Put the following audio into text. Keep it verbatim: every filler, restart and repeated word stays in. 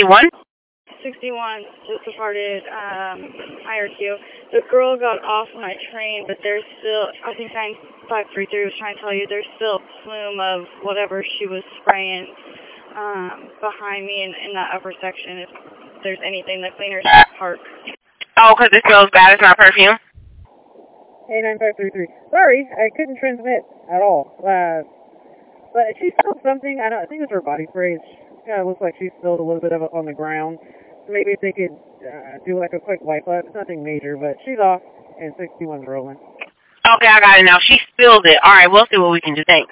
sixty-one? sixty-one, just departed um, I R Q. The girl got off my train, but there's still, I think nine five three three was trying to tell you, there's still a plume of whatever she was spraying um, behind me in, in that upper section, if there's anything the cleaners park. Oh, because it smells bad, it's not perfume? Hey, nine five three three. Sorry, I couldn't transmit at all. Uh, but she spilled something, I don't I think it was her body spray. It kind of looks like she spilled a little bit of it on the ground. Maybe if they could uh, do like a quick wipe up. It's nothing major, but she's off and sixty-one's rolling. Okay, I got it now. She spilled it. All right, we'll see what we can do. Thanks.